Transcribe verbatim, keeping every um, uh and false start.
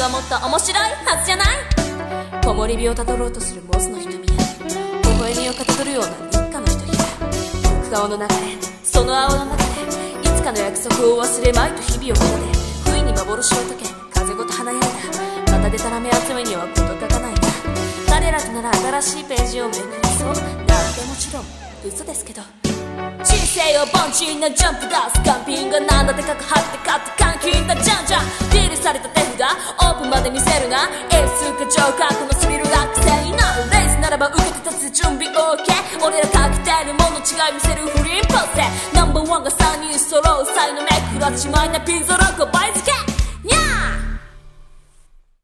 はもっと面白いはずじゃない。木漏れ日をたどろうとするモズの瞳や微笑みをかたどるような日課のひとひら、僕顔の中でその青の中でいつかの約束を忘れまいと日々を奏で、不意に幻を解け風ごと華やいだ。またでたらめ集めには事欠かないな。彼らとなら新しいページをめくりそうなんて、もちろん嘘ですけど、人生を凡人なジャンプダンス、完品がなんだってかく張って勝って監禁だ。じゃんじゃんディールされた手札オープンまで見せるな。エースかジョーカーこのスリル学生になる。レースならば受けて立つ準備 OK。 俺らかけてるもの違い見せるフリーポーセナンバーワンがさんにん揃う才の目くらっちまいなピンゾロコバイ付けにゃー。